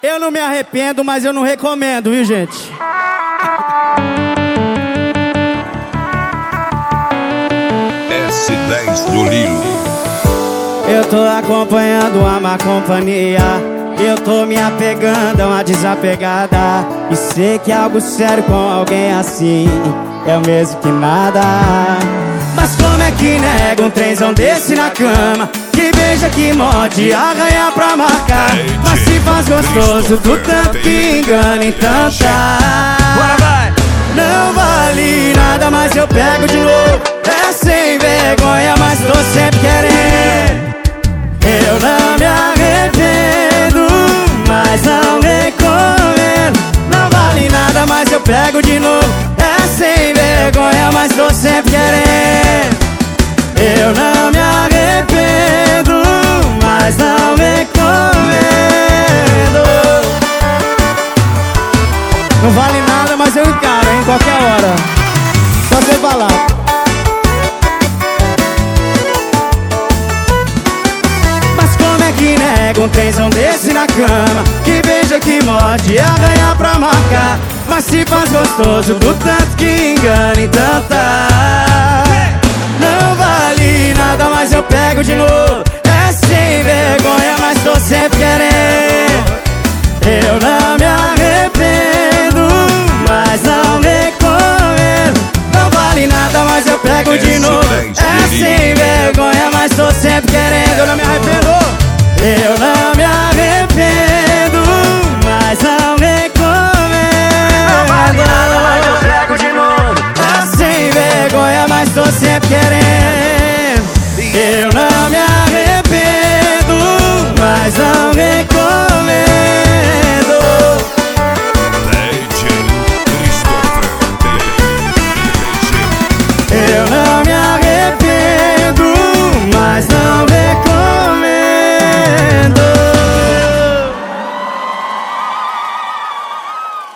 Eu não me arrependo, mas eu não recomendo, viu, gente? S10 do Lilo. Eu tô acompanhando uma má companhia. Eu tô me apegando a uma desapegada. E sei que algo sério com alguém assim é o mesmo que nada. Mas como é que nega um trenzão desse na cama? Que beija, que morde, arranha pra marcar. Mas se faz gostoso do tanto que engana, então tá. Bora, vai! Não vale nada, mas eu pego de novo. É sem vergonha, mas tô sempre querendo. Eu não me arrependo, mas não recomendo. Não vale nada, mas eu pego de novo. É sem vergonha, mas tô sempre querendo. Eu não me arrependo, mas não recomendo. Não vale nada, mas eu encaro, em qualquer hora. Só você falar. Mas como é que nega um trenzão desse na cama? Que beija, que morde, arranha pra marcar. Mas se faz gostoso do tanto que engana, então tá. Não vale nada, mas eu pego de novo. É sem vergonha, mas tô sempre querendo. Eu não me arrependo, mas não recomendo. Não vale nada, mas eu pego de novo. É sem vergonha, mas tô sempre querendo. Eu não me arrependo. Eu